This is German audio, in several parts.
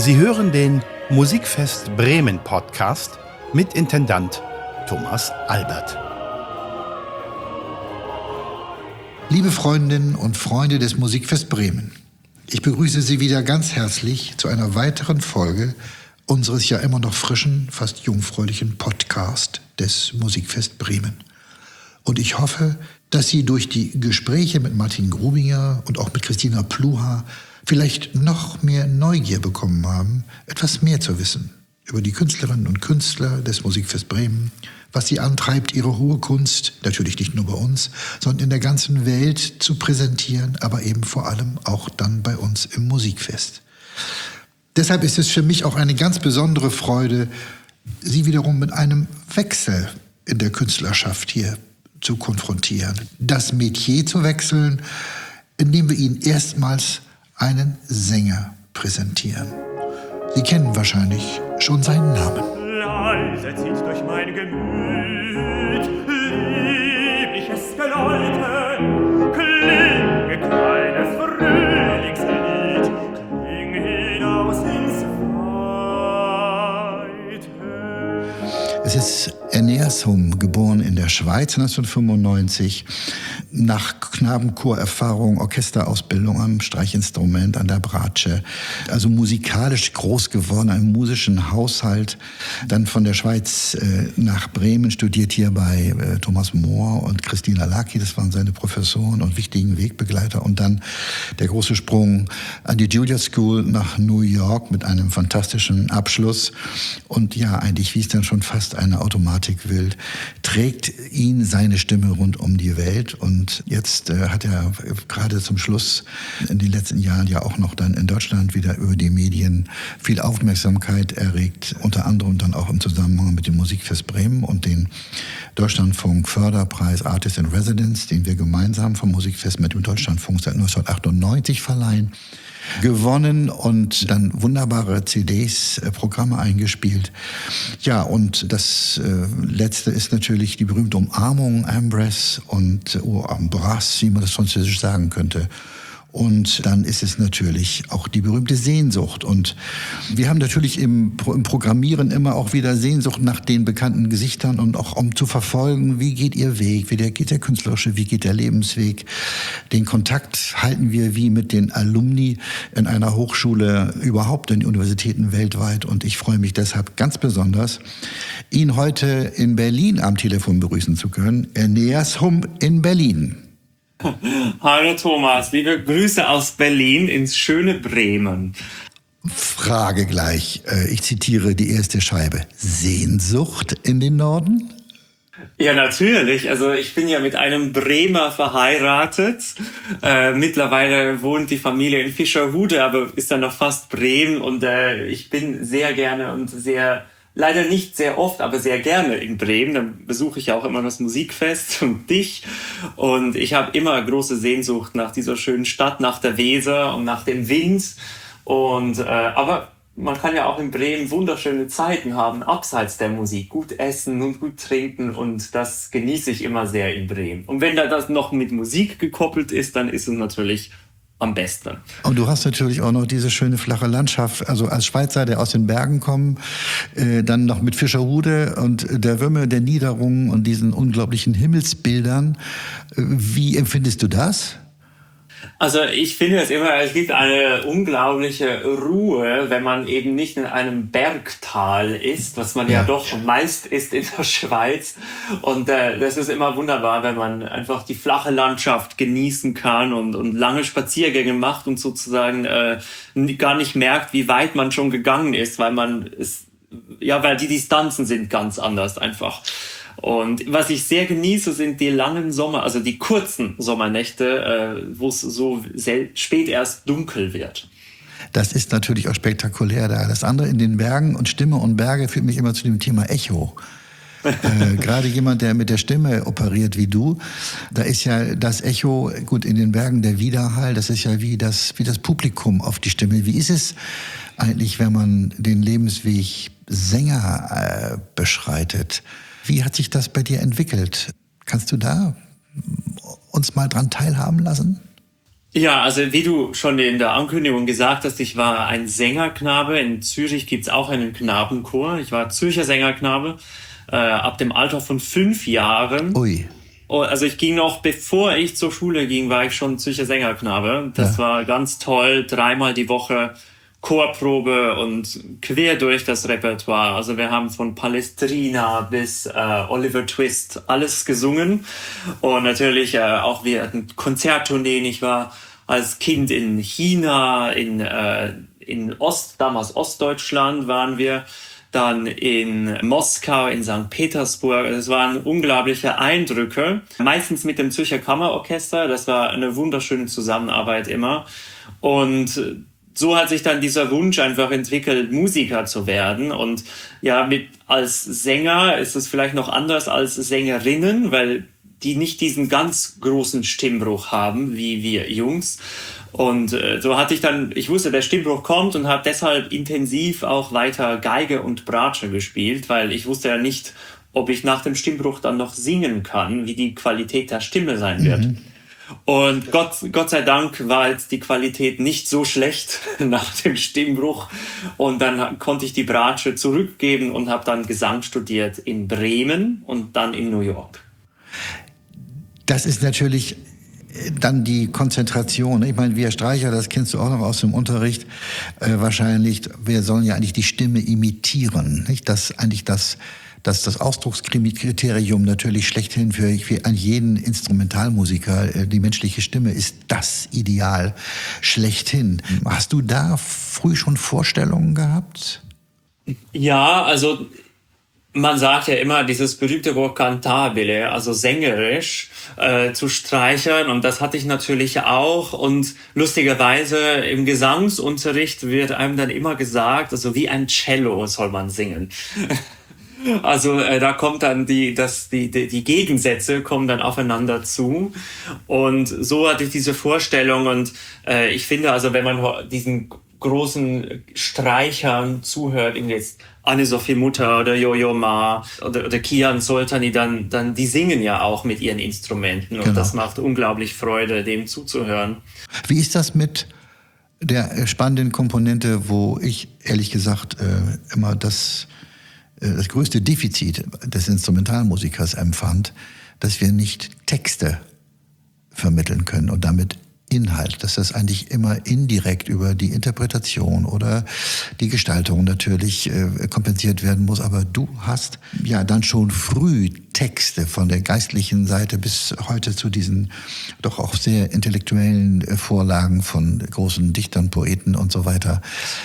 Sie hören den Musikfest Bremen Podcast mit Intendant Thomas Albert. Liebe Freundinnen und Freunde des Musikfest Bremen, ich begrüße Sie wieder ganz herzlich zu einer weiteren Folge unseres ja immer noch frischen, fast jungfräulichen Podcast des Musikfest Bremen. Und ich hoffe, dass Sie durch die Gespräche mit Martin Grubinger und auch mit Christina Pluhar vielleicht noch mehr Neugier bekommen haben, etwas mehr zu wissen über die Künstlerinnen und Künstler des Musikfest Bremen, was sie antreibt, ihre hohe Kunst, natürlich nicht nur bei uns, sondern in der ganzen Welt zu präsentieren, aber eben vor allem auch dann bei uns im Musikfest. Deshalb ist es für mich auch eine ganz besondere Freude, Sie wiederum mit einem Wechsel in der Künstlerschaft hier zu konfrontieren. Das Metier zu wechseln, indem wir Ihnen erstmals einen Sänger präsentieren. Sie kennen wahrscheinlich schon seinen Namen. Leise zieht durch mein Gemüt liebliches Geläute, klinge kleines Frühlingslied, kling hinaus ins Weite. Es ist Aeneas Hum, geboren in der Schweiz 1995, nach Knabenchorerfahrung, Orchesterausbildung am Streichinstrument, an der Bratsche, also musikalisch groß geworden, einem musischen Haushalt, dann von der Schweiz nach Bremen, studiert hier bei Thomas Mohr und Christina Laki, das waren seine Professoren und wichtigen Wegbegleiter, und dann der große Sprung an die Juilliard School nach New York mit einem fantastischen Abschluss, und ja, eigentlich, wie es dann schon fast eine Automatik will, trägt ihn seine Stimme rund um die Welt. Und jetzt hat er gerade zum Schluss in den letzten Jahren ja auch noch dann in Deutschland wieder über die Medien viel Aufmerksamkeit erregt, unter anderem dann auch im Zusammenhang mit dem Musikfest Bremen und den Deutschlandfunk Förderpreis Artist in Residence, den wir gemeinsam vom Musikfest mit dem Deutschlandfunk seit 1998 verleihen, gewonnen und dann wunderbare CDs, Programme eingespielt. Ja, und das Letzte ist natürlich die berühmte Umarmung, Embrace und Embrace, wie man das französisch sagen könnte. Und dann ist es natürlich auch die berühmte Sehnsucht. Und wir haben natürlich im Programmieren immer auch wieder Sehnsucht nach den bekannten Gesichtern und auch um zu verfolgen, wie geht ihr Weg, wie geht der künstlerische, wie geht der Lebensweg. Den Kontakt halten wir wie mit den Alumni in einer Hochschule, überhaupt in Universitäten weltweit. Und ich freue mich deshalb ganz besonders, ihn heute in Berlin am Telefon begrüßen zu können. Aeneas Hum in Berlin. Hallo Thomas, liebe Grüße aus Berlin ins schöne Bremen. Frage gleich, ich zitiere die erste Scheibe. Sehnsucht in den Norden? Ja, natürlich. Also ich bin ja mit einem Bremer verheiratet. Mittlerweile wohnt die Familie in Fischerhude, aber ist dann noch fast Bremen. Und ich bin sehr gerne und leider nicht sehr oft, aber sehr gerne in Bremen. Dann besuche ich auch immer das Musikfest und dich. Und ich habe immer große Sehnsucht nach dieser schönen Stadt, nach der Weser und nach dem Wind. Und aber man kann ja auch in Bremen wunderschöne Zeiten haben, abseits der Musik. Gut essen und gut trinken, und das genieße ich immer sehr in Bremen. Und wenn da das noch mit Musik gekoppelt ist, dann ist es natürlich am besten. Und du hast natürlich auch noch diese schöne flache Landschaft, also als Schweizer, der aus den Bergen kommt, dann noch mit Fischerhude und der Wümme, der Niederungen und diesen unglaublichen Himmelsbildern. Wie empfindest du das? Also ich finde es gibt eine unglaubliche Ruhe, wenn man eben nicht in einem Bergtal ist, was man ja doch meist ist in der Schweiz. Und das ist immer wunderbar, wenn man einfach die flache Landschaft genießen kann und lange Spaziergänge macht und sozusagen gar nicht merkt, wie weit man schon gegangen ist, weil die Distanzen sind ganz anders einfach. Und was ich sehr genieße, sind die langen Sommer, also die kurzen Sommernächte, wo es so spät erst dunkel wird. Das ist natürlich auch spektakulär da. Das andere in den Bergen und Stimme und Berge führt mich immer zu dem Thema Echo. Gerade jemand, der mit der Stimme operiert wie du, da ist ja das Echo, gut, in den Bergen der Widerhall, das ist ja wie das Publikum auf die Stimme. Wie ist es eigentlich, wenn man den Lebensweg Sänger beschreitet? Wie hat sich das bei dir entwickelt? Kannst du da uns mal dran teilhaben lassen? Ja, also wie du schon in der Ankündigung gesagt hast, ich war ein Sängerknabe. In Zürich gibt's auch einen Knabenchor. Ich war Zürcher Sängerknabe ab dem Alter von 5 Jahren. Ui. Also ich ging noch, bevor ich zur Schule ging, war ich schon Zürcher Sängerknabe. Das war ganz toll, 3-mal die Woche Chorprobe und quer durch das Repertoire. Also wir haben von Palestrina bis Oliver Twist alles gesungen. Und natürlich auch wir hatten Konzerttourneen. Ich war als Kind in China, in damals Ostdeutschland waren wir, dann in Moskau, in St. Petersburg. Es waren unglaubliche Eindrücke. Meistens mit dem Zürcher Kammerorchester. Das war eine wunderschöne Zusammenarbeit immer. Und so hat sich dann dieser Wunsch einfach entwickelt, Musiker zu werden. Und ja, als Sänger ist es vielleicht noch anders als Sängerinnen, weil die nicht diesen ganz großen Stimmbruch haben, wie wir Jungs. Und so hatte ich wusste, der Stimmbruch kommt und habe deshalb intensiv auch weiter Geige und Bratsche gespielt, weil ich wusste ja nicht, ob ich nach dem Stimmbruch dann noch singen kann, wie die Qualität der Stimme sein wird. Und Gott sei Dank war jetzt die Qualität nicht so schlecht nach dem Stimmbruch. Und dann konnte ich die Bratsche zurückgeben und habe dann Gesang studiert in Bremen und dann in New York. Das ist natürlich dann die Konzentration. Ich meine, wir Streicher, das kennst du auch noch aus dem Unterricht, wahrscheinlich, wir sollen ja eigentlich die Stimme imitieren. Nicht? Das eigentlich das Ausdruckskriterium natürlich schlechthin für jeden Instrumentalmusiker. Die menschliche Stimme ist das Ideal schlechthin. Hast du da früh schon Vorstellungen gehabt? Ja, also man sagt ja immer dieses berühmte Wort cantabile, also sängerisch zu Streichern, und das hatte ich natürlich auch. Und lustigerweise im Gesangsunterricht wird einem dann immer gesagt, also wie ein Cello soll man singen. Also da kommt dann die Gegensätze kommen dann aufeinander zu, und so hatte ich diese Vorstellung. Und ich finde, also wenn man diesen großen Streichern zuhört, jetzt Anne-Sophie Mutter oder Yo-Yo Ma oder Kian Soltani, dann die singen ja auch mit ihren Instrumenten, und genau. Das macht unglaublich Freude, dem zuzuhören. Wie ist das mit der spannenden Komponente, wo ich ehrlich gesagt immer das größte Defizit des Instrumentalmusikers empfand, dass wir nicht Texte vermitteln können und damit Inhalt, dass das eigentlich immer indirekt über die Interpretation oder die Gestaltung natürlich kompensiert werden muss. Aber du hast ja dann schon früh Texte von der geistlichen Seite bis heute zu diesen doch auch sehr intellektuellen Vorlagen von großen Dichtern, Poeten und so weiter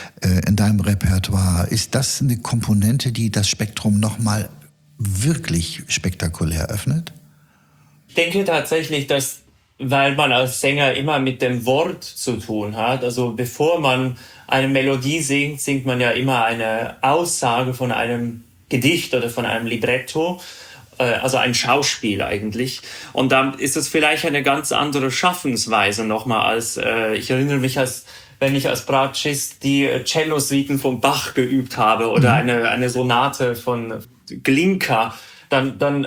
in deinem Repertoire. Ist das eine Komponente, die das Spektrum nochmal wirklich spektakulär öffnet? Ich denke tatsächlich, dass, weil man als Sänger immer mit dem Wort zu tun hat. Also bevor man eine Melodie singt, singt man ja immer eine Aussage von einem Gedicht oder von einem Libretto, also ein Schauspiel eigentlich. Und dann ist es vielleicht eine ganz andere Schaffensweise nochmal als, ich erinnere mich, wenn ich als Bratschist die Cello-Suiten von Bach geübt habe oder eine Sonate von Glinka, dann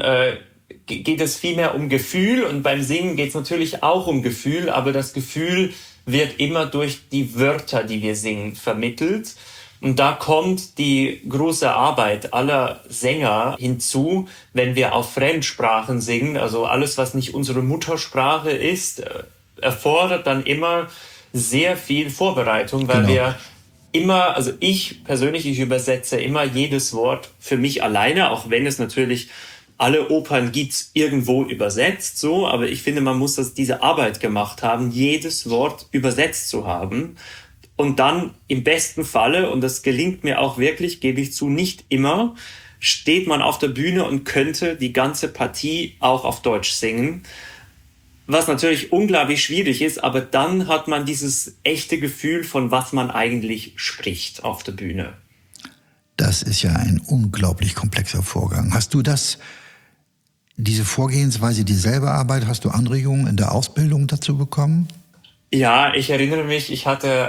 geht es viel mehr um Gefühl, und beim Singen geht es natürlich auch um Gefühl, aber das Gefühl wird immer durch die Wörter, die wir singen, vermittelt. Und da kommt die große Arbeit aller Sänger hinzu, wenn wir auf Fremdsprachen singen. Also alles, was nicht unsere Muttersprache ist, erfordert dann immer sehr viel Vorbereitung, weil wir immer, also ich persönlich, ich übersetze immer jedes Wort für mich alleine, auch wenn es natürlich alle Opern gibt's irgendwo übersetzt, so, aber ich finde, man muss diese Arbeit gemacht haben, jedes Wort übersetzt zu haben. Und dann im besten Falle, und das gelingt mir auch wirklich, gebe ich zu, nicht immer, steht man auf der Bühne und könnte die ganze Partie auch auf Deutsch singen. Was natürlich unglaublich schwierig ist, aber dann hat man dieses echte Gefühl, von was man eigentlich spricht auf der Bühne. Das ist ja ein unglaublich komplexer Vorgang. Hast du diese Vorgehensweise, die selber Arbeit, hast du Anregungen in der Ausbildung dazu bekommen? Ja, ich erinnere mich, ich hatte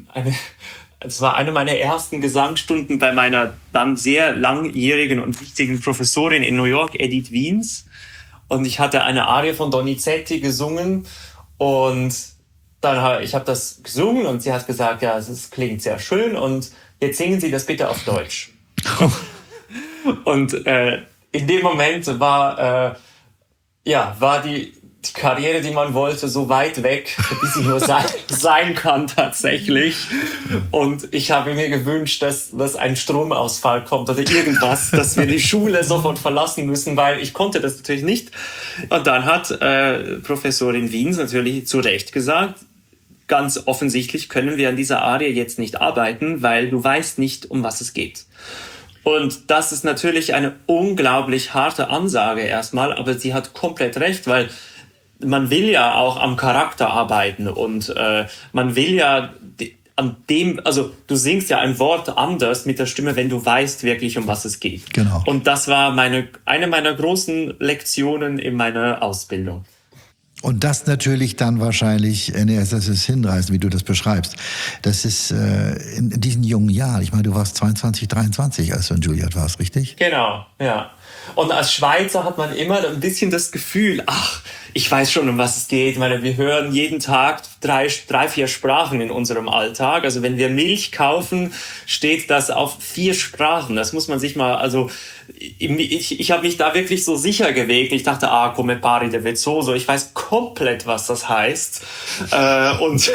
es war eine meiner ersten Gesangsstunden bei meiner dann sehr langjährigen und wichtigen Professorin in New York, Edith Wiens. Und ich hatte eine Arie von Donizetti gesungen, und ich habe das gesungen und sie hat gesagt, ja, es klingt sehr schön und jetzt singen Sie das bitte auf Deutsch. Und in dem Moment war die Karriere, die man wollte, so weit weg, wie sie nur sein kann tatsächlich. Und ich habe mir gewünscht, dass ein Stromausfall kommt oder irgendwas, dass wir die Schule sofort verlassen müssen, weil ich konnte das natürlich nicht. Und dann hat Professorin Wiens natürlich zu Recht gesagt, ganz offensichtlich können wir an dieser Arie jetzt nicht arbeiten, weil du weißt nicht, um was es geht. Und das ist natürlich eine unglaublich harte Ansage erstmal, aber sie hat komplett recht, weil man will ja auch am Charakter arbeiten und man will ja also du singst ja ein Wort anders mit der Stimme, wenn du weißt wirklich, um was es geht. Genau. Und das war eine meiner großen Lektionen in meiner Ausbildung. Und das natürlich dann wahrscheinlich, das ist hinreißend, wie du das beschreibst. Das ist in diesen jungen Jahren, ich meine, du warst 22, 23, als du in Juilliard warst, richtig? Genau, ja. Und als Schweizer hat man immer ein bisschen das Gefühl, ich weiß schon, um was es geht. Ich meine, wir hören jeden Tag 3-4 Sprachen in unserem Alltag. Also wenn wir Milch kaufen, steht das auf 4 Sprachen. Das muss man sich mal, also ich habe mich da wirklich so sicher gewegt. Ich dachte, come pari de vezzoso. Ich weiß komplett, was das heißt. Und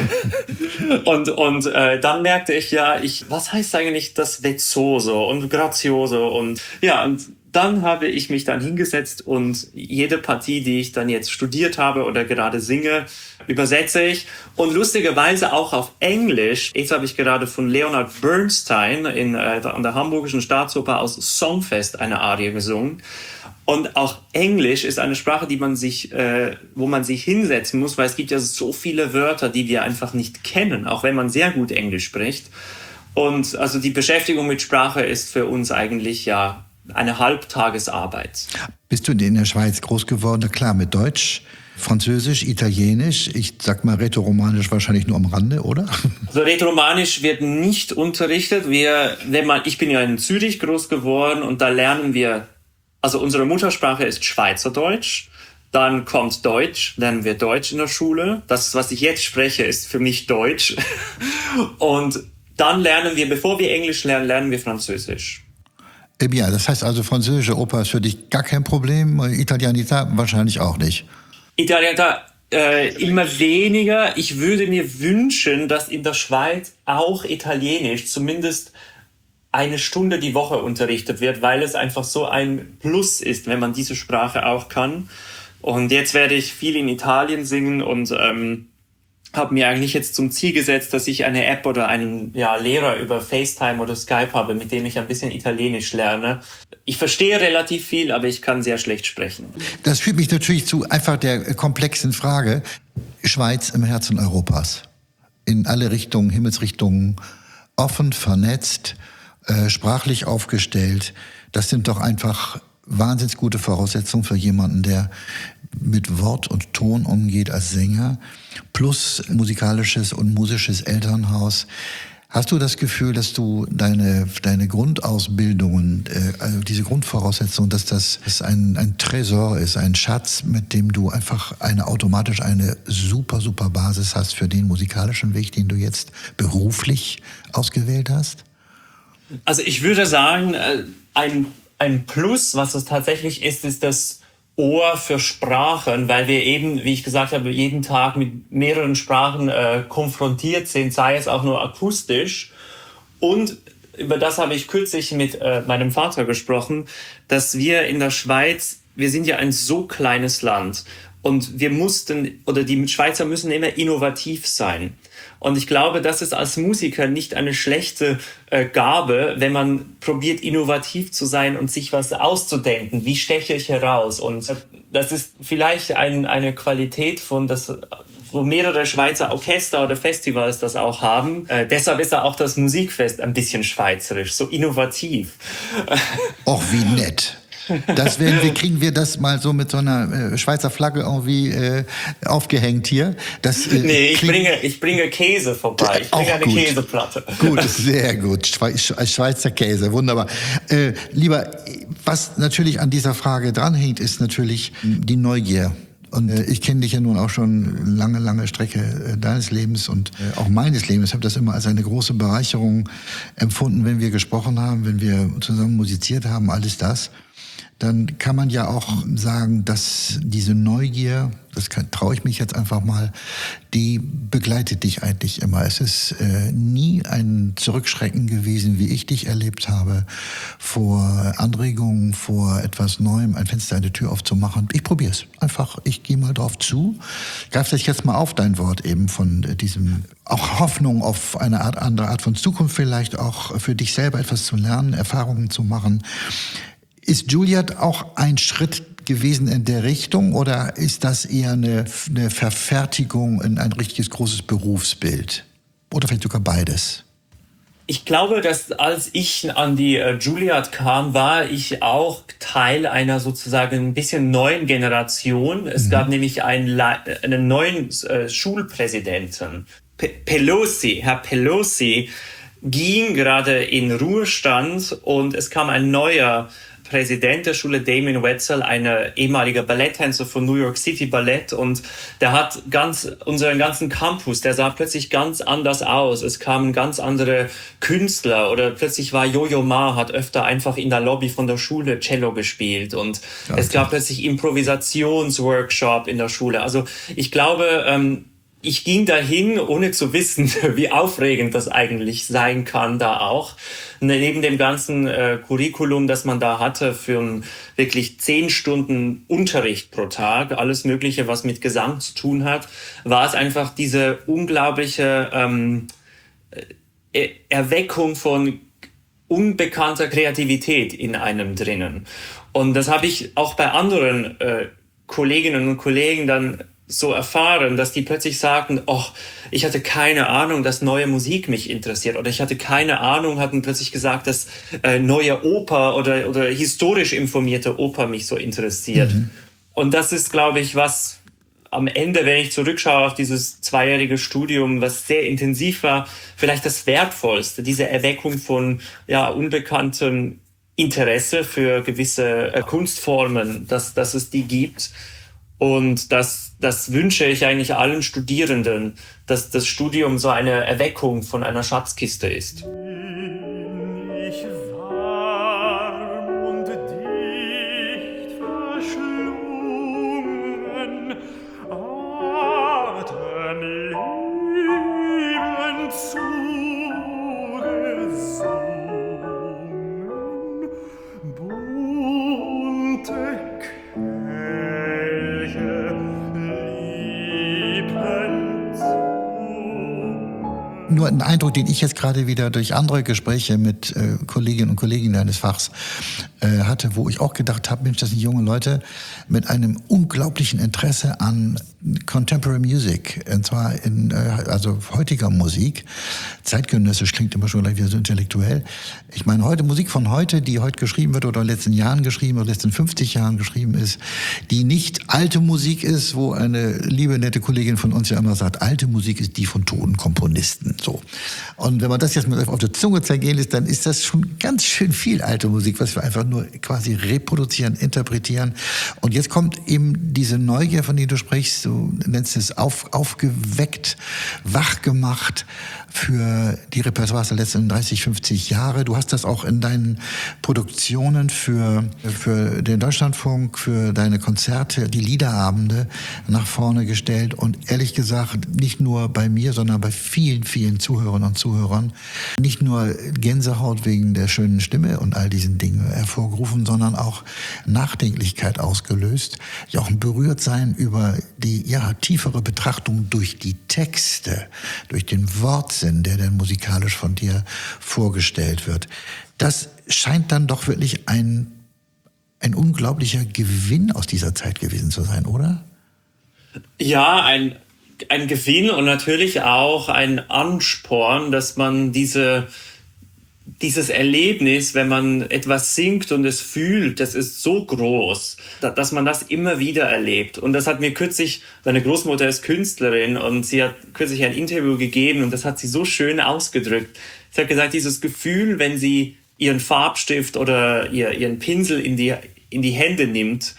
dann merkte ich was heißt eigentlich das vezzoso und grazioso und dann habe ich mich dann hingesetzt und jede Partie, die ich dann jetzt studiert habe oder gerade singe, übersetze ich. Und lustigerweise auch auf Englisch. Jetzt habe ich gerade von Leonard Bernstein an der Hamburgischen Staatsoper aus Songfest eine Arie gesungen. Und auch Englisch ist eine Sprache, wo man sich hinsetzen muss, weil es gibt ja so viele Wörter, die wir einfach nicht kennen, auch wenn man sehr gut Englisch spricht. Und also die Beschäftigung mit Sprache ist für uns eigentlich eine Halbtagesarbeit. Bist du in der Schweiz groß geworden? Na klar, mit Deutsch, Französisch, Italienisch, ich sag mal Rätoromanisch wahrscheinlich nur am Rande, oder? Also Rätoromanisch wird nicht unterrichtet. Ich bin ja in Zürich groß geworden und da lernen wir, also unsere Muttersprache ist Schweizerdeutsch. Dann kommt Deutsch, lernen wir Deutsch in der Schule. Das, was ich jetzt spreche, ist für mich Deutsch. Und dann lernen wir, bevor wir Englisch lernen, lernen wir Französisch. Ja, das heißt also, französische Oper ist für dich gar kein Problem, Italianita wahrscheinlich auch nicht. Italianita immer weniger. Ich würde mir wünschen, dass in der Schweiz auch Italienisch zumindest 1 Stunde die Woche unterrichtet wird, weil es einfach so ein Plus ist, wenn man diese Sprache auch kann. Und jetzt werde ich viel in Italien singen und habe mir eigentlich jetzt zum Ziel gesetzt, dass ich eine App oder einen Lehrer über FaceTime oder Skype habe, mit dem ich ein bisschen Italienisch lerne. Ich verstehe relativ viel, aber ich kann sehr schlecht sprechen. Das führt mich natürlich zu einfach der komplexen Frage. Schweiz im Herzen Europas. In alle Richtungen, Himmelsrichtungen, offen, vernetzt, sprachlich aufgestellt. Das sind doch einfach wahnsinnig gute Voraussetzungen für jemanden, der mit Wort und Ton umgeht als Sänger, plus musikalisches und musisches Elternhaus. Hast du das Gefühl, dass du deine Grundausbildungen, also diese Grundvoraussetzungen, dass das ein Tresor ist, ein Schatz, mit dem du einfach automatisch eine super, super Basis hast für den musikalischen Weg, den du jetzt beruflich ausgewählt hast? Also ich würde sagen, ein Plus, was es tatsächlich ist das Ohr für Sprachen, weil wir eben, wie ich gesagt habe, jeden Tag mit mehreren Sprachen konfrontiert sind, sei es auch nur akustisch. Und über das habe ich kürzlich mit meinem Vater gesprochen, dass wir in der Schweiz, wir sind ja ein so kleines Land und die Schweizer müssen immer innovativ sein. Und ich glaube, das ist als Musiker nicht eine schlechte Gabe, wenn man probiert, innovativ zu sein und sich was auszudenken. Wie steche ich heraus? Und das ist vielleicht eine Qualität wo mehrere Schweizer Orchester oder Festivals das auch haben. Deshalb ist auch das Musikfest ein bisschen schweizerisch, so innovativ. Och, wie nett. Kriegen wir das mal so mit so einer Schweizer Flagge irgendwie aufgehängt hier? Ich bringe Käse vorbei. Ich bringe eine Käseplatte. Gut, sehr gut. Schweizer Käse, wunderbar. Lieber, was natürlich an dieser Frage dranhängt, ist natürlich die Neugier Und ich kenne dich ja nun auch schon lange Strecke deines Lebens und auch meines Lebens. Ich habe das immer als eine große Bereicherung empfunden, wenn wir gesprochen haben, wenn wir zusammen musiziert haben, alles das. Dann kann man ja auch sagen, dass diese Neugier, traue ich mich jetzt einfach mal, die begleitet dich eigentlich immer. Es ist nie ein Zurückschrecken gewesen, wie ich dich erlebt habe, vor Anregungen, vor etwas Neuem, ein Fenster, eine Tür aufzumachen. Ich probiere es einfach, ich gehe mal drauf zu. Greif das jetzt mal auf, dein Wort eben von diesem, auch Hoffnung auf eine andere Art von Zukunft, vielleicht auch für dich selber etwas zu lernen, Erfahrungen zu machen. Ist Juilliard auch ein Schritt gewesen in der Richtung oder ist das eher eine Verfertigung in ein richtiges großes Berufsbild? Oder vielleicht sogar beides? Ich glaube, dass als ich an die Juilliard kam, war ich auch Teil einer sozusagen ein bisschen neuen Generation. Es gab nämlich einen neuen Schulpräsidenten. Herr Pelosi ging gerade in Ruhestand und es kam ein neuer Präsident der Schule, Damien Wetzel, ein ehemaliger Balletttänzer von New York City Ballett, und der hat unseren ganzen Campus, der sah plötzlich ganz anders aus. Es kamen ganz andere Künstler oder plötzlich war Yo-Yo Ma, hat öfter einfach in der Lobby von der Schule Cello gespielt und es gab plötzlich Improvisationsworkshop in der Schule. Also ich glaube, ich ging dahin, ohne zu wissen, wie aufregend das eigentlich sein kann da auch. Neben dem ganzen Curriculum, das man da hatte, für wirklich 10 Stunden Unterricht pro Tag, alles Mögliche, was mit Gesang zu tun hat, war es einfach diese unglaubliche Erweckung von unbekannter Kreativität in einem drinnen. Und das habe ich auch bei anderen Kolleginnen und Kollegen dann so erfahren, dass die plötzlich sagten, oh, ich hatte keine Ahnung, dass neue Musik mich interessiert, oder ich hatte keine Ahnung, hatten plötzlich gesagt, dass neue Oper oder historisch informierte Oper mich so interessiert. Und das ist, glaube ich, was am Ende, wenn ich zurückschaue auf dieses 2-jährige Studium, was sehr intensiv war, vielleicht das Wertvollste, diese Erweckung von unbekanntem Interesse für gewisse Kunstformen, dass es die gibt. Und das wünsche ich eigentlich allen Studierenden, dass das Studium so eine Erweckung von einer Schatzkiste ist. Ich warm und dicht verschlungen, Atemleben zugesungen, bunte Nur ein Eindruck, den ich jetzt gerade wieder durch andere Gespräche mit Kolleginnen und Kollegen deines Fachs hatte, wo ich auch gedacht habe, Mensch, das sind junge Leute mit einem unglaublichen Interesse an Contemporary Music, und zwar also heutiger Musik. Zeitgenössisch klingt immer schon gleich wieder so intellektuell. Ich meine, heute Musik von heute, die heute geschrieben wird oder in den letzten Jahren geschrieben oder in den letzten 50 Jahren geschrieben ist, die nicht alte Musik ist, wo eine liebe, nette Kollegin von uns ja immer sagt, alte Musik ist die von toten Komponisten. So. Und wenn man das jetzt mal auf der Zunge zergehen lässt, dann ist das schon ganz schön viel alte Musik, was wir einfach nur quasi reproduzieren, interpretieren. Und jetzt kommt eben diese Neugier, von der du sprichst, du nennst es aufgeweckt, wachgemacht für die Repertoires der letzten 30, 50 Jahre. Du hast das auch in deinen Produktionen für den Deutschlandfunk, für deine Konzerte, die Liederabende nach vorne gestellt. Und ehrlich gesagt, nicht nur bei mir, sondern bei vielen, vielen Zuhörerinnen und Zuhörern, nicht nur Gänsehaut wegen der schönen Stimme und all diesen Dingen hervorgerufen, sondern auch Nachdenklichkeit ausgelöst, ja auch ein Berührtsein über die tiefere Betrachtung durch die Texte, durch den Wortsinn, der dann musikalisch von dir vorgestellt wird. Das scheint dann doch wirklich ein unglaublicher Gewinn aus dieser Zeit gewesen zu sein, oder? Ja, ein Gewinn und natürlich auch ein Ansporn, dass man dieses Erlebnis, wenn man etwas singt und es fühlt, das ist so groß, dass man das immer wieder erlebt. Und das hat mir kürzlich, meine Großmutter ist Künstlerin und sie hat kürzlich ein Interview gegeben und das hat sie so schön ausgedrückt. Sie hat gesagt, dieses Gefühl, wenn sie ihren Farbstift oder ihren Pinsel in die Hände nimmt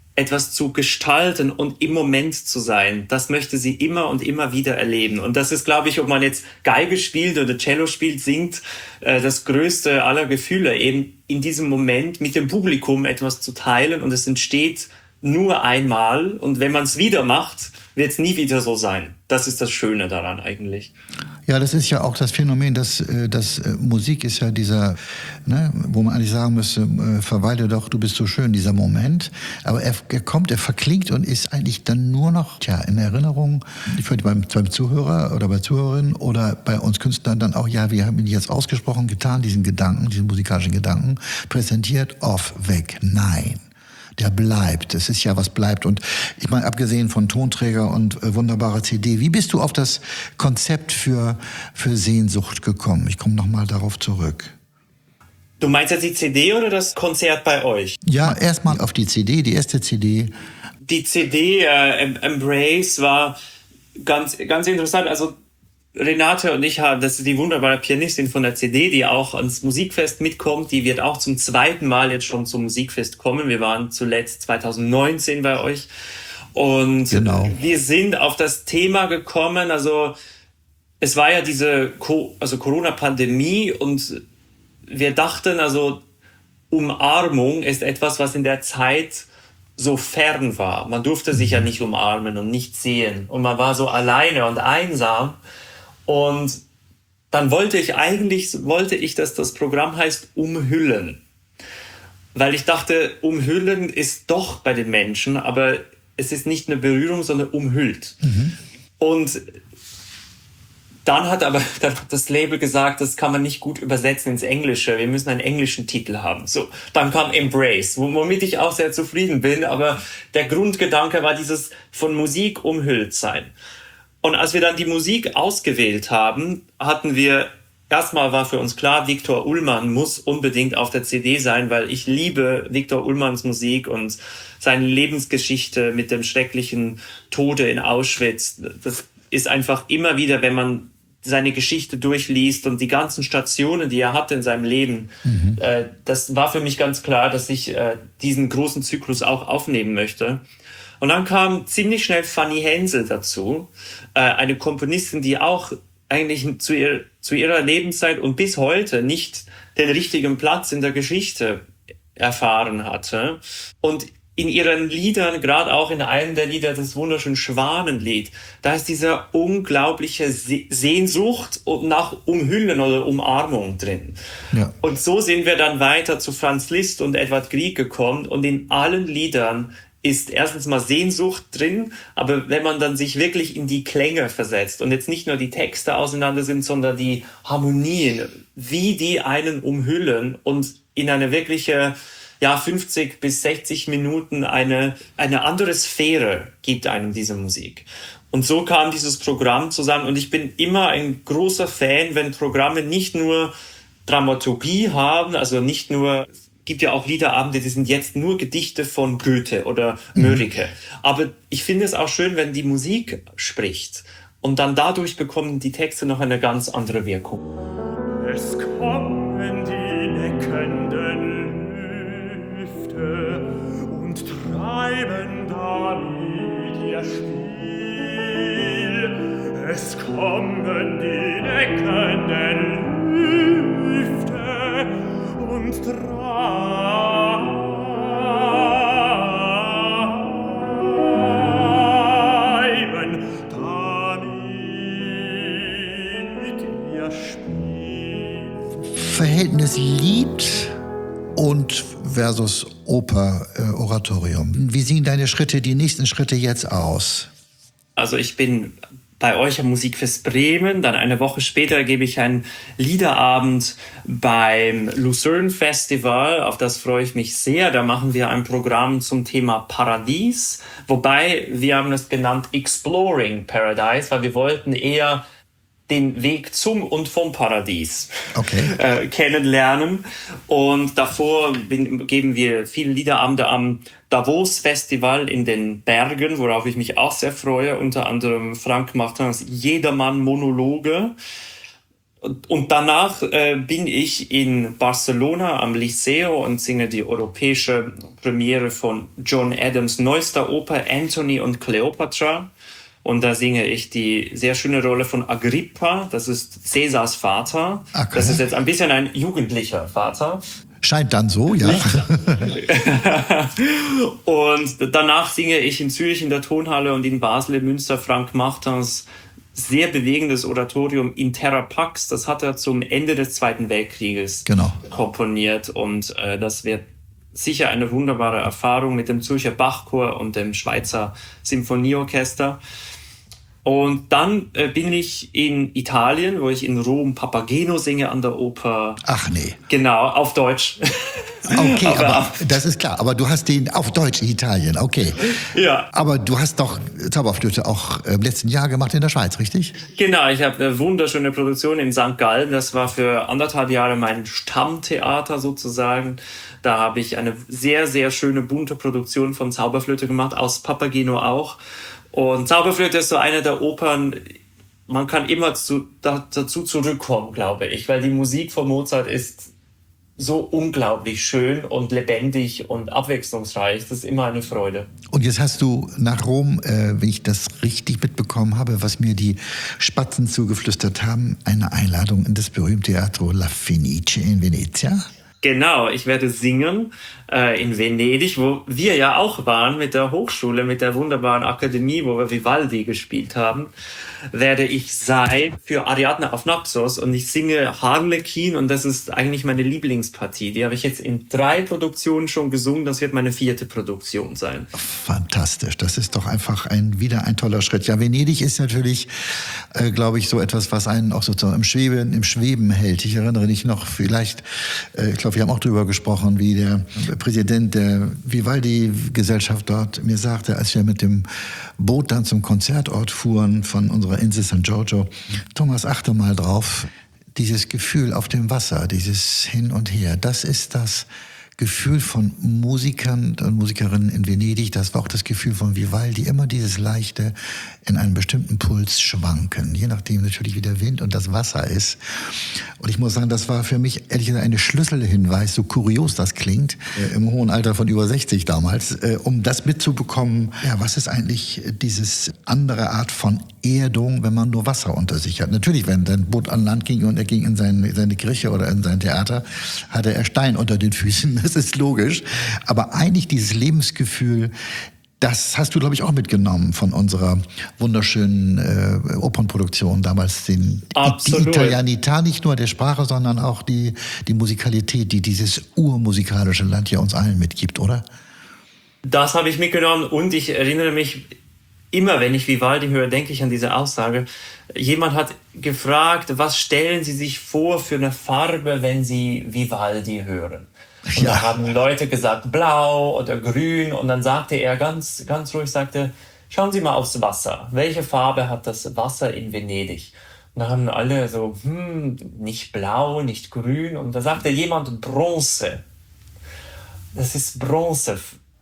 etwas zu gestalten und im Moment zu sein, das möchte sie immer und immer wieder erleben. Und das ist, glaube ich, ob man jetzt Geige spielt oder Cello spielt, singt, das größte aller Gefühle, eben in diesem Moment mit dem Publikum etwas zu teilen, und es entsteht nur einmal, und wenn man es wieder macht, wird es nie wieder so sein. Das ist das Schöne daran eigentlich. Ja, das ist ja auch das Phänomen, dass Musik ist ja dieser, ne, wo man eigentlich sagen müsste, verweile doch, du bist so schön, dieser Moment. Aber er verklingt und ist eigentlich dann nur noch in Erinnerung beim Zuhörer oder bei Zuhörerinnen oder bei uns Künstlern dann auch, ja, wir haben ihn jetzt ausgesprochen getan, diesen Gedanken, diesen musikalischen Gedanken, präsentiert, off, weg, nein. Der bleibt. Es ist ja, was bleibt. Und ich meine, abgesehen von Tonträger und wunderbarer CD, wie bist du auf das Konzept für Sehnsucht gekommen? Ich komme nochmal darauf zurück. Du meinst jetzt die CD oder das Konzert bei euch? Ja, erstmal auf die CD, die erste CD. Die CD Embrace war ganz, ganz interessant. Also Renate und ich haben, das ist die wunderbare Pianistin von der CD, die auch ans Musikfest mitkommt. Die wird auch zum zweiten Mal jetzt schon zum Musikfest kommen. Wir waren zuletzt 2019 bei euch. Und genau. Wir sind auf das Thema gekommen, also es war ja diese Corona-Pandemie, und wir dachten, also Umarmung ist etwas, was in der Zeit so fern war. Man durfte sich ja nicht umarmen und nicht sehen. Und man war so alleine und einsam. Und dann wollte ich, dass das Programm heißt Umhüllen. Weil ich dachte, umhüllen ist doch bei den Menschen, aber es ist nicht eine Berührung, sondern umhüllt. Mhm. Und dann hat aber das Label gesagt, das kann man nicht gut übersetzen ins Englische. Wir müssen einen englischen Titel haben. So, dann kam Embrace, womit ich auch sehr zufrieden bin. Aber der Grundgedanke war dieses von Musik umhüllt sein. Und als wir dann die Musik ausgewählt haben, erstmal war für uns klar, Viktor Ullmann muss unbedingt auf der CD sein, weil ich liebe Viktor Ullmanns Musik und seine Lebensgeschichte mit dem schrecklichen Tode in Auschwitz. Das ist einfach immer wieder, wenn man seine Geschichte durchliest und die ganzen Stationen, die er hatte in seinem Leben, das war für mich ganz klar, dass ich diesen großen Zyklus auch aufnehmen möchte. Und dann kam ziemlich schnell Fanny Hensel dazu, eine Komponistin, die auch eigentlich zu ihrer Lebenszeit und bis heute nicht den richtigen Platz in der Geschichte erfahren hatte. Und in ihren Liedern, gerade auch in einem der Lieder, das wunderschöne Schwanenlied, da ist diese unglaubliche Sehnsucht nach Umhüllen oder Umarmung drin. Ja. Und so sind wir dann weiter zu Franz Liszt und Edvard Grieg gekommen, und in allen Liedern ist erstens mal Sehnsucht drin, aber wenn man dann sich wirklich in die Klänge versetzt und jetzt nicht nur die Texte auseinander sind, sondern die Harmonien, wie die einen umhüllen und in eine wirkliche 50 bis 60 Minuten eine andere Sphäre gibt einem diese Musik. Und so kam dieses Programm zusammen, und ich bin immer ein großer Fan, wenn Programme nicht nur Dramaturgie haben, also nicht nur, gibt ja auch Liederabende, die sind jetzt nur Gedichte von Goethe oder Mörike. Aber ich finde es auch schön, wenn die Musik spricht. Und dann dadurch bekommen die Texte noch eine ganz andere Wirkung. Es kommen die neckenden Lüfte und treiben damit ihr Spiel. Es kommen die neckenden Lüfte und treiben damit ihr Spiel. Verhältnis Lied und versus Oper, Oratorium. Wie sehen deine Schritte, die nächsten Schritte jetzt aus? Also ich bin bei euch am Musikfest Bremen, dann eine Woche später gebe ich einen Liederabend beim Lucerne Festival, auf das freue ich mich sehr. Da machen wir ein Programm zum Thema Paradies, wobei wir haben es genannt Exploring Paradise, weil wir wollten eher den Weg zum und vom Paradies kennenlernen. Und davor geben wir viele Liederabende am Davos Festival in den Bergen, worauf ich mich auch sehr freue. Unter anderem Frank Martins Jedermann Monologe. Und danach bin ich in Barcelona am Liceo und singe die europäische Premiere von John Adams' neuester Oper Antony und Cleopatra. Und da singe ich die sehr schöne Rolle von Agrippa, das ist Caesars Vater. Okay. Das ist jetzt ein bisschen ein jugendlicher Vater. Scheint dann so, ja. Und danach singe ich in Zürich in der Tonhalle und in Basel in Münster Frank Martins sehr bewegendes Oratorium In Terra Pax. Das hat er zum Ende des Zweiten Weltkrieges komponiert. Und das wird sicher eine wunderbare Erfahrung mit dem Zürcher Bachchor und dem Schweizer Sinfonieorchester. Und dann bin ich in Italien, wo ich in Rom Papageno singe an der Oper. Ach nee. Genau, auf Deutsch. Okay, aber das ist klar. Aber du hast den auf Deutsch in Italien, okay. Ja. Aber du hast doch Zauberflöte auch im letzten Jahr gemacht in der Schweiz, richtig? Genau, ich habe eine wunderschöne Produktion in St. Gallen. Das war für 1,5 Jahre mein Stammtheater sozusagen. Da habe ich eine sehr, sehr schöne, bunte Produktion von Zauberflöte gemacht, aus Papageno auch. Und Zauberflöte ist so eine der Opern, man kann immer dazu zurückkommen, glaube ich, weil die Musik von Mozart ist so unglaublich schön und lebendig und abwechslungsreich. Das ist immer eine Freude. Und jetzt hast du nach Rom, wenn ich das richtig mitbekommen habe, was mir die Spatzen zugeflüstert haben, eine Einladung in das berühmte Teatro La Fenice in Venezia. Genau, ich werde singen in Venedig, wo wir ja auch waren mit der Hochschule, mit der wunderbaren Akademie, wo wir Vivaldi gespielt haben, werde ich sein für Ariadne auf Naxos und ich singe Harlekin und das ist eigentlich meine Lieblingspartie. Die habe ich jetzt in 3 Produktionen schon gesungen, das wird meine 4. Produktion sein. Fantastisch, das ist doch einfach wieder ein toller Schritt. Ja, Venedig ist natürlich, glaube ich, so etwas, was einen auch sozusagen im Schweben hält. Ich erinnere mich noch vielleicht, ich glaube, wir haben auch darüber gesprochen, wie der Präsident der Vivaldi-Gesellschaft dort mir sagte, als wir mit dem Boot dann zum Konzertort fuhren von unserer Insel San Giorgio, Thomas, achte mal drauf, dieses Gefühl auf dem Wasser, dieses Hin und Her, das ist das Gefühl von Musikern und Musikerinnen in Venedig, das war auch das Gefühl von Vivaldi, immer dieses leichte in einem bestimmten Puls schwanken, je nachdem natürlich wie der Wind und das Wasser ist. Und ich muss sagen, das war für mich ehrlich gesagt ein Schlüsselhinweis, so kurios das klingt, im hohen Alter von über 60 damals, um das mitzubekommen, ja, was ist eigentlich dieses andere Art von Erdung, wenn man nur Wasser unter sich hat. Natürlich, wenn dein Boot an Land ging und er ging in seine Kirche oder in sein Theater, hatte er Stein unter den Füßen, das ist logisch. Aber eigentlich dieses Lebensgefühl, das hast du, glaube ich, auch mitgenommen von unserer wunderschönen Opernproduktion damals. Die Italianità, nicht nur der Sprache, sondern auch die Musikalität, die dieses urmusikalische Land ja uns allen mitgibt, oder? Das habe ich mitgenommen und ich erinnere mich, immer wenn ich Vivaldi höre, denke ich an diese Aussage. Jemand hat gefragt, was stellen Sie sich vor für eine Farbe, wenn Sie Vivaldi hören? Und da haben Leute gesagt, blau oder grün. Und dann sagte er ganz, ganz ruhig, schauen Sie mal aufs Wasser. Welche Farbe hat das Wasser in Venedig? Und da haben alle so, nicht blau, nicht grün. Und da sagte jemand Bronze. Das ist Bronze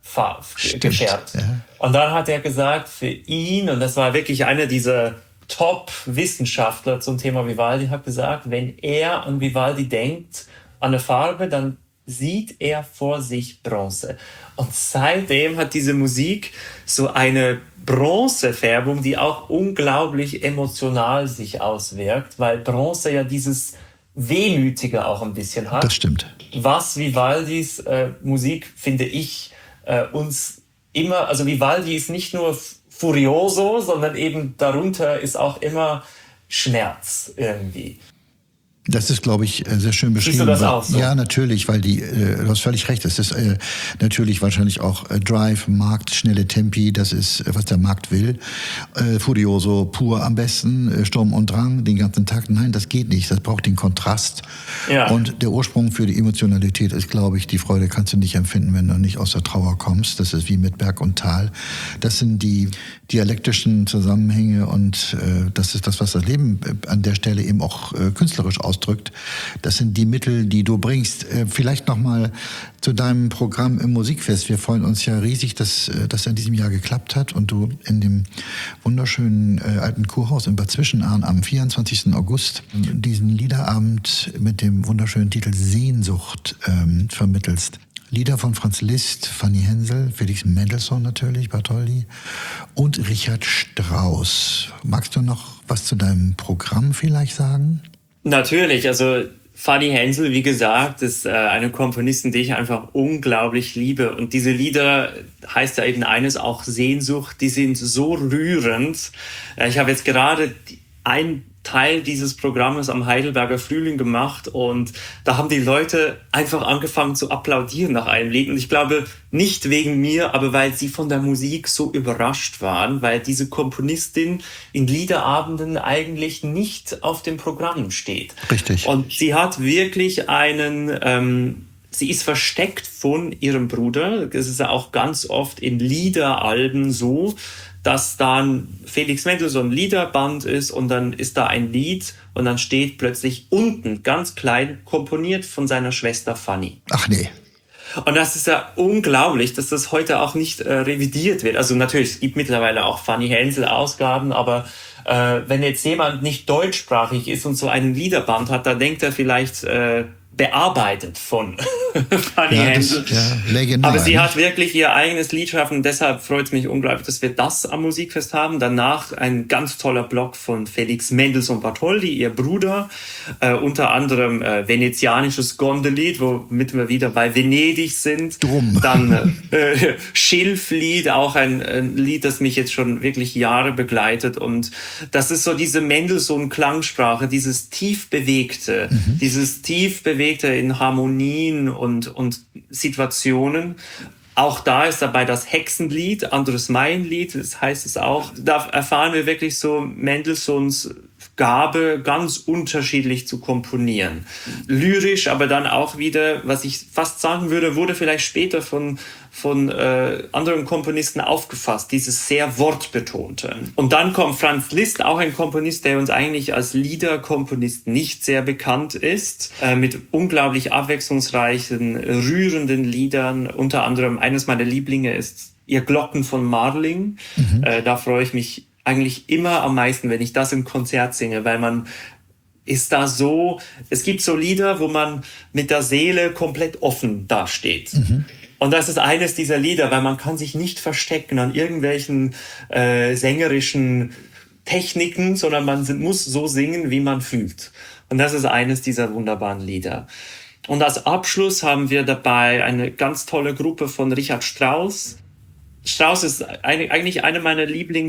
gefärbt. Ja. Und dann hat er gesagt, für ihn, und das war wirklich einer dieser Top-Wissenschaftler zum Thema Vivaldi, hat gesagt, wenn er an Vivaldi denkt, an eine Farbe, dann sieht er vor sich Bronze. Und seitdem hat diese Musik so eine Bronzefärbung, die auch unglaublich emotional sich auswirkt, weil Bronze ja dieses Wehmütige auch ein bisschen hat. Das stimmt. Was Vivaldis Musik, finde ich, uns immer, also Vivaldi ist nicht nur furioso, sondern eben darunter ist auch immer Schmerz irgendwie. Das ist, glaube ich, sehr schön beschrieben. Siehst du das auch so? Ja, natürlich, weil du hast völlig recht, es ist natürlich wahrscheinlich auch Drive, Markt, schnelle Tempi, das ist, was der Markt will. Furioso pur am besten, Sturm und Drang den ganzen Tag. Nein, das geht nicht, das braucht den Kontrast. Ja. Und der Ursprung für die Emotionalität ist, glaube ich, die Freude kannst du nicht empfinden, wenn du nicht aus der Trauer kommst. Das ist wie mit Berg und Tal. Das sind die dialektischen Zusammenhänge und das ist das, was das Leben an der Stelle eben auch künstlerisch ausdrückt. Das sind die Mittel, die du bringst. Vielleicht noch mal zu deinem Programm im Musikfest. Wir freuen uns ja riesig, dass das in diesem Jahr geklappt hat und du in dem wunderschönen alten Kurhaus in Bad Zwischenahn am 24. August diesen Liederabend mit dem wunderschönen Titel Sehnsucht vermittelst. Lieder von Franz Liszt, Fanny Hensel, Felix Mendelssohn natürlich, Bartholdy und Richard Strauss. Magst du noch was zu deinem Programm vielleicht sagen? Natürlich, also Fanny Hensel, wie gesagt, ist eine Komponistin, die ich einfach unglaublich liebe. Und diese Lieder, heißt ja eben eines auch Sehnsucht, die sind so rührend. Ich habe jetzt gerade ein Teil dieses Programmes am Heidelberger Frühling gemacht und da haben die Leute einfach angefangen zu applaudieren nach einem Lied. Und ich glaube, nicht wegen mir, aber weil sie von der Musik so überrascht waren, weil diese Komponistin in Liederabenden eigentlich nicht auf dem Programm steht. Richtig. Und sie hat wirklich sie ist versteckt von ihrem Bruder. Das ist ja auch ganz oft in Liederalben so, dass dann Felix Mendelssohn Liederband ist und dann ist da ein Lied und dann steht plötzlich unten, ganz klein, komponiert von seiner Schwester Fanny. Ach nee. Und das ist ja unglaublich, dass das heute auch nicht revidiert wird. Also natürlich, es gibt mittlerweile auch Fanny Hensel Ausgaben, aber wenn jetzt jemand nicht deutschsprachig ist und so einen Liederband hat, dann denkt er vielleicht bearbeitet von Fanny Hensel. Legendär. Aber sie hat wirklich ihr eigenes Lied schaffen und deshalb freut es mich unglaublich, dass wir das am Musikfest haben. Danach ein ganz toller Block von Felix Mendelssohn Bartholdy, ihr Bruder, unter anderem venezianisches Gondellied, womit wir wieder bei Venedig sind. Drum. Dann Schilflied, auch ein Lied, das mich jetzt schon wirklich Jahre begleitet und das ist so diese Mendelssohn-Klangsprache, dieses tief bewegte, in Harmonien und Situationen. Auch da ist dabei das Hexenlied, anderes Maienlied, das heißt es auch. Da erfahren wir wirklich so Mendelssohns Gabe, ganz unterschiedlich zu komponieren. Lyrisch, aber dann auch wieder, was ich fast sagen würde, wurde vielleicht später von anderen Komponisten aufgefasst, dieses sehr Wortbetonte. Und dann kommt Franz Liszt, auch ein Komponist, der uns eigentlich als Liederkomponist nicht sehr bekannt ist, mit unglaublich abwechslungsreichen, rührenden Liedern. Unter anderem, eines meiner Lieblinge ist Ihr Glocken von Marling. Da freue ich mich eigentlich immer am meisten, wenn ich das im Konzert singe, weil man ist da so, es gibt so Lieder, wo man mit der Seele komplett offen dasteht. Und das ist eines dieser Lieder, weil man kann sich nicht verstecken an irgendwelchen sängerischen Techniken, sondern man muss so singen, wie man fühlt. Und das ist eines dieser wunderbaren Lieder. Und als Abschluss haben wir dabei eine ganz tolle Gruppe von Richard Strauss. Strauss ist eigentlich einer meiner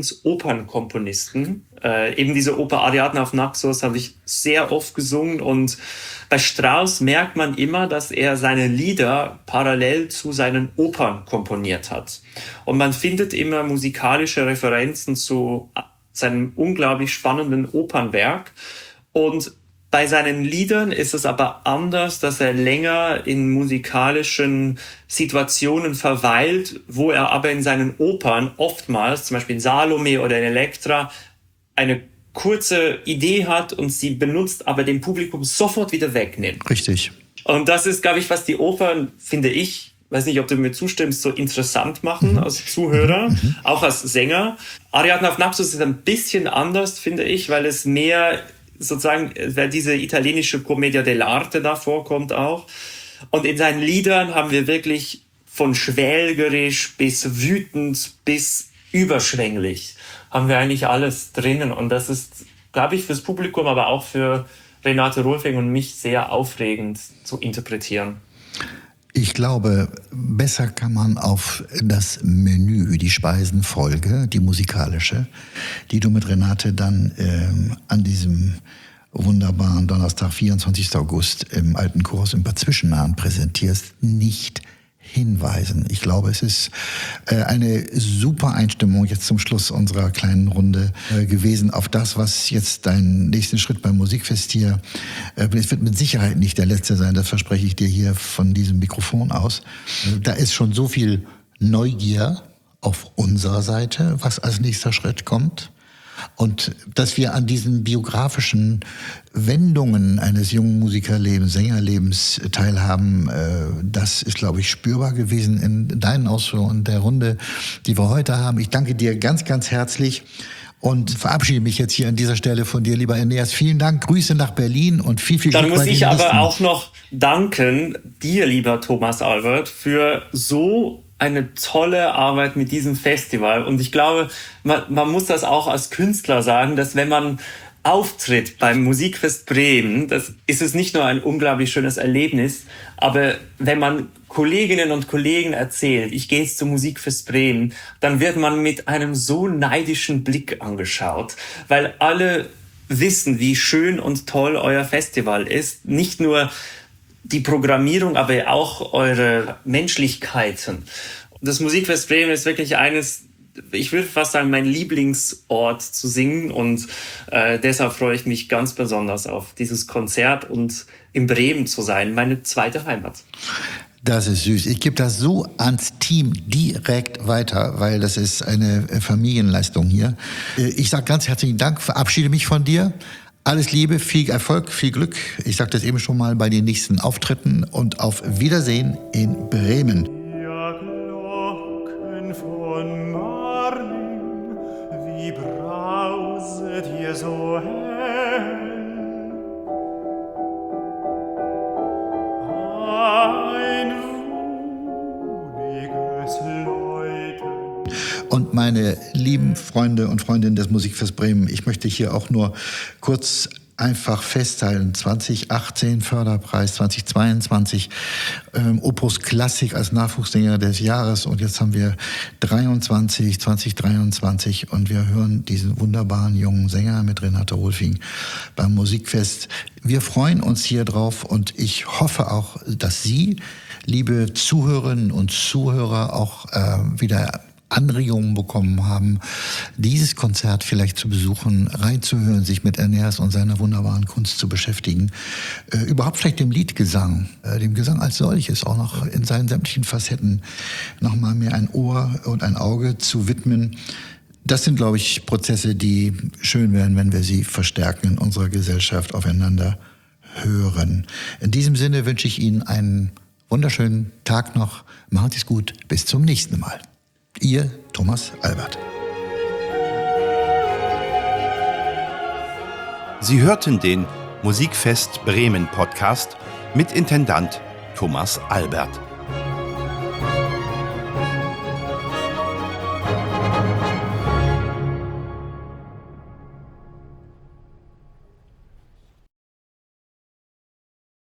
Lieblingsopernkomponisten. Eben diese Oper Ariadne auf Naxos habe ich sehr oft gesungen und bei Strauss merkt man immer, dass er seine Lieder parallel zu seinen Opern komponiert hat. Und man findet immer musikalische Referenzen zu seinem unglaublich spannenden Opernwerk. Und bei seinen Liedern ist es aber anders, dass er länger in musikalischen Situationen verweilt, wo er aber in seinen Opern oftmals, zum Beispiel in Salome oder in Elektra, eine kurze Idee hat und sie benutzt, aber dem Publikum sofort wieder wegnimmt. Richtig. Und das ist, glaube ich, was die Opern, finde ich, weiß nicht, ob du mir zustimmst, so interessant machen als Zuhörer, auch als Sänger. Ariadne auf Naxos ist ein bisschen anders, finde ich, weil es mehr sozusagen, weil diese italienische Commedia dell'arte da vorkommt auch. Und in seinen Liedern haben wir wirklich von schwelgerisch bis wütend bis überschwänglich haben wir eigentlich alles drinnen. Und das ist, glaube ich, fürs Publikum, aber auch für Renate Rolfing und mich sehr aufregend zu interpretieren. Ich glaube, besser kann man auf das Menü, die Speisenfolge, die musikalische, die du mit Renate dann an diesem wunderbaren Donnerstag, 24. August im Alten Kurhaus in Bad Zwischenahn präsentierst, nicht hinweisen. Ich glaube, es ist eine super Einstimmung jetzt zum Schluss unserer kleinen Runde gewesen auf das, was jetzt dein nächsten Schritt beim Musikfest hier, es wird mit Sicherheit nicht der letzte sein, das verspreche ich dir hier von diesem Mikrofon aus. Da ist schon so viel Neugier auf unserer Seite, was als nächster Schritt kommt. Und dass wir an diesen biografischen Wendungen eines jungen Musikerlebens, Sängerlebens teilhaben, das ist, glaube ich, spürbar gewesen in deinen Ausführungen der Runde, die wir heute haben. Ich danke dir ganz, ganz herzlich und verabschiede mich jetzt hier an dieser Stelle von dir, lieber Aeneas. Vielen Dank, Grüße nach Berlin und viel Glück bei den Dann muss ich nächsten. aber auch noch danken dir, lieber Thomas Albert, für so eine tolle Arbeit mit diesem Festival. Und ich glaube, man muss das auch als Künstler sagen, dass wenn man auftritt beim Musikfest Bremen, das ist es nicht nur ein unglaublich schönes Erlebnis, aber wenn man Kolleginnen und Kollegen erzählt, ich gehe jetzt zum Musikfest Bremen, dann wird man mit einem so neidischen Blick angeschaut, weil alle wissen, wie schön und toll euer Festival ist. Nicht nur die Programmierung, aber auch eure Menschlichkeiten. Das Musikfest Bremen ist wirklich eines, ich würde fast sagen, mein Lieblingsort zu singen und deshalb freue ich mich ganz besonders auf dieses Konzert und in Bremen zu sein, meine zweite Heimat. Das ist süß. Ich gebe das so ans Team direkt weiter, weil das ist eine Familienleistung hier. Ich sage ganz herzlichen Dank, verabschiede mich von dir. Alles Liebe, viel Erfolg, viel Glück. Ich sagte das eben schon mal bei den nächsten Auftritten und auf Wiedersehen in Bremen. Ihr Glocken von Marling, wie brauset ihr so hell? Ein wohliges Läuten. Und meine lieben Freunde und Freundinnen des Musikfest Bremen, ich möchte hier auch nur kurz einfach festhalten, 2018 Förderpreis, 2022 Opus Klassik als Nachwuchssänger des Jahres und jetzt haben wir 2023 und wir hören diesen wunderbaren jungen Sänger mit Renate Rolfing beim Musikfest. Wir freuen uns hier drauf und ich hoffe auch, dass Sie, liebe Zuhörerinnen und Zuhörer, auch wieder Anregungen bekommen haben, dieses Konzert vielleicht zu besuchen, reinzuhören, sich mit Aeneas und seiner wunderbaren Kunst zu beschäftigen. Überhaupt vielleicht dem Liedgesang, dem Gesang als solches, auch noch in seinen sämtlichen Facetten nochmal mehr ein Ohr und ein Auge zu widmen. Das sind, glaube ich, Prozesse, die schön werden, wenn wir sie verstärken in unserer Gesellschaft, aufeinander hören. In diesem Sinne wünsche ich Ihnen einen wunderschönen Tag noch. Macht es gut. Bis zum nächsten Mal. Ihr Thomas Albert. Sie hörten den Musikfest Bremen Podcast mit Intendant Thomas Albert.